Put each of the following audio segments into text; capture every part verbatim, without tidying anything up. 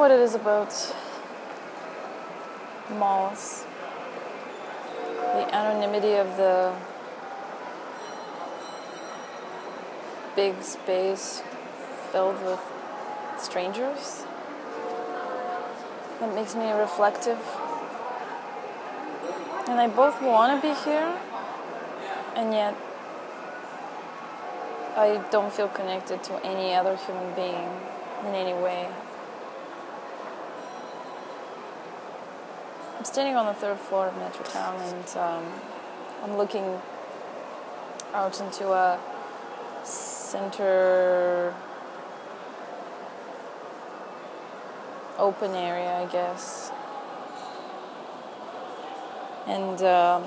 what it is about malls. The anonymity of the big space filled with strangers. That makes me reflective. And I both want to be here, and yet I don't feel connected to any other human being in any way. I'm standing on the third floor of Metrotown, and um, I'm looking out into a center open area, I guess. And um,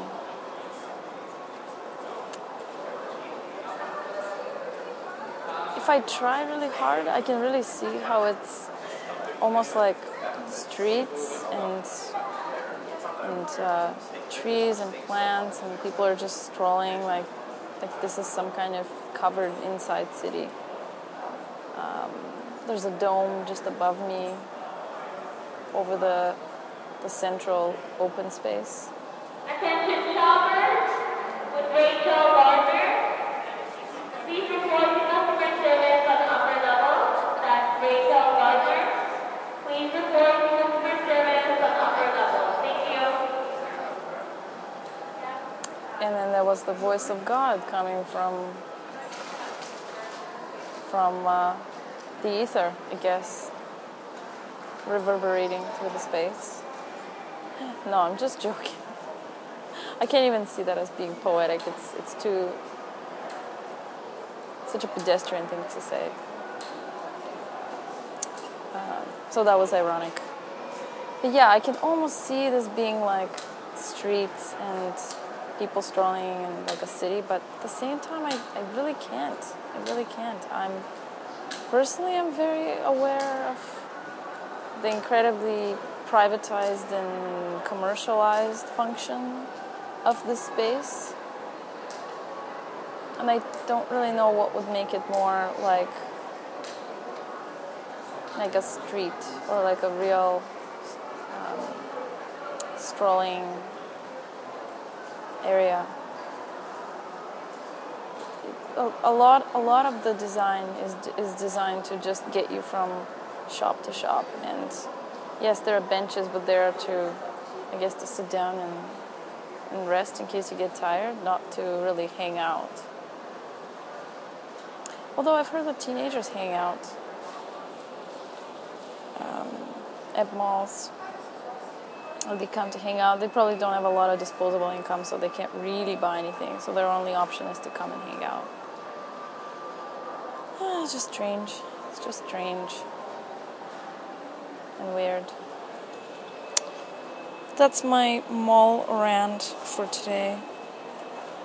if I try really hard, I can really see how it's almost like streets and and uh, trees and plants, and people are just strolling like like this is some kind of covered inside city. Um, there's a dome just above me over the the central open space. Attention shoppers with Rachel Gardner. Please report to customer service on the upper level. That's Rachel Gardner. Please report to customer service on the upper level. Thank you. And then there was the voice of God coming from from uh, the ether, I guess, reverberating through the space. No, I'm just joking. I can't even see that as being poetic. It's it's too such a pedestrian thing to say. Uh, so that was ironic. But yeah, I can almost see this being like streets and people strolling in like a city, but at the same time, I, I really can't. I really can't. I'm personally, I'm very aware of the incredibly privatized and commercialized function of this space, and I don't really know what would make it more like like a street or like a real um, strolling area. A, a lot, a lot of the design is is designed to just get you from shop to shop, and yes, there are benches, but there are to, I guess, to sit down and and rest in case you get tired, not to really hang out. Although I've heard that teenagers hang out um, at malls. Or they come to hang out. They probably don't have a lot of disposable income, so they can't really buy anything. So their only option is to come and hang out. Ah, it's just strange. It's just strange and weird. That's my mall rant for today.